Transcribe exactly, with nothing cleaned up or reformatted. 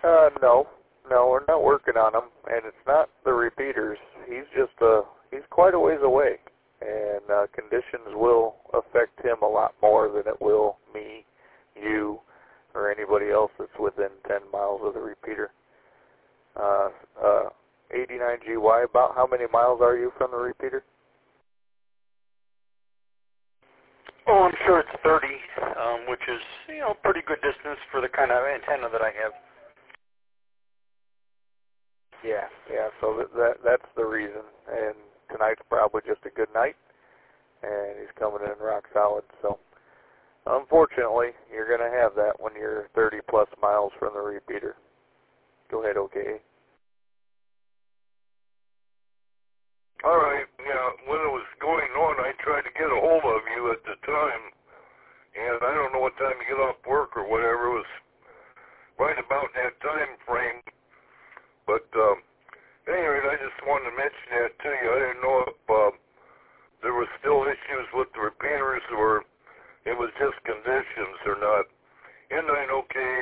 Uh, no. No, we're not working on him, and it's not the repeaters. He's just, uh, he's quite a ways away, and uh, conditions will affect him a lot more than it will me, you, or anybody else that's within ten miles of the repeater. Uh, uh, eighty-nine G Y, about how many miles are you from the repeater? Oh, I'm sure it's thirty, um, which is, you know, pretty good distance for the kind of antenna that I have. Yeah, yeah, so that, that that's the reason. And tonight's probably just a good night, and he's coming in rock solid. So, unfortunately, you're going to have that when you're thirty plus miles from the repeater. Go ahead, okay. All right, yeah, when it was going on, I tried to get a hold of you at the time, and I don't know what time you get off work or whatever. It was right about that time frame. But um, anyway, I just wanted to mention that to you. I didn't know if uh, there were still issues with the repeaters or it was just conditions or not. N nine O K A,